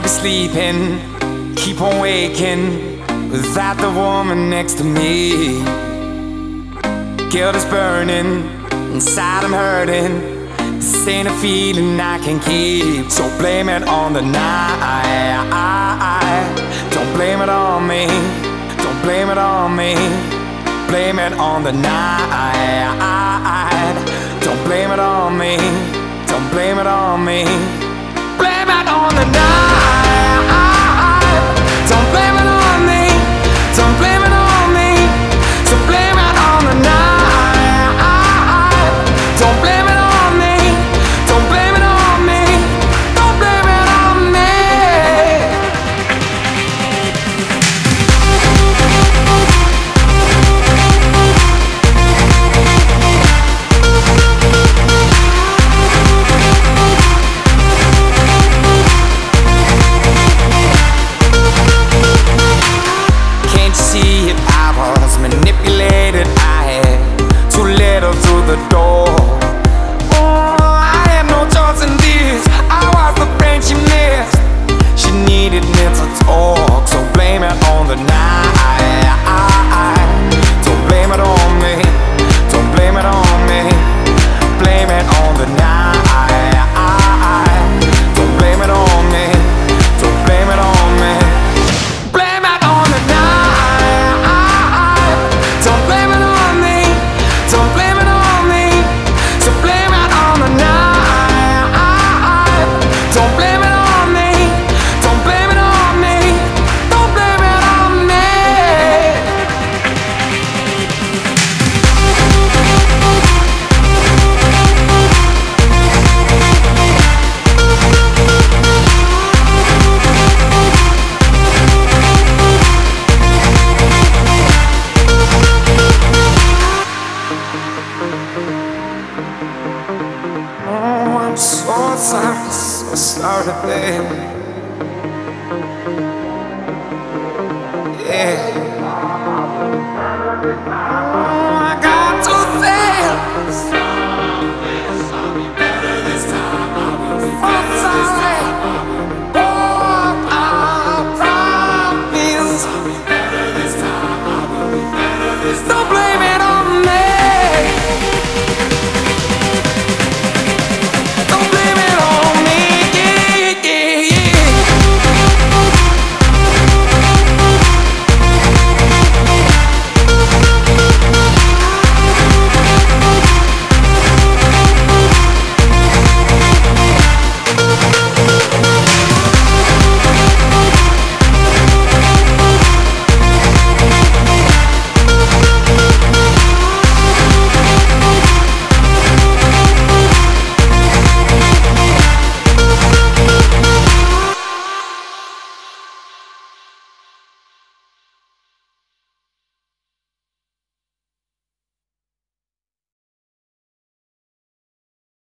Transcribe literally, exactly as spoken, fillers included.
Can't be sleeping, keep on waking without the woman next to me. Guilt is burning, inside I'm hurting. This ain't a feeling I can keep. So blame it on the night. Don't blame it on me. Don't blame it on me. Blame it on the night. Don't blame it on me. Don't blame it on me. Blame it on the night. Don't blame it on me. Don't blame it on me. So blame it on the night. Don't blame it on me. Don't blame it on me. Don't blame it on me. Can't you see it? I was manipulated. I had too little through the door. Oh, I had no choice in this. I was the friend she missed. She needed me to talk. So blame it on the night. Don't blame it on me. Don't blame it on me. Blame it on the night. Don't blame it on me. Don't blame it on me. Blame it on the night. Don't blame it on me. Don't blame it on me. So blame it on the night. Don't blame it on me. Don't blame it on me. Don't blame it on me. Oh, I'm so sorry, so sorry, babe. Yeah. Oh, I got to things. I'm sorry. Oh, I promise. Don't blame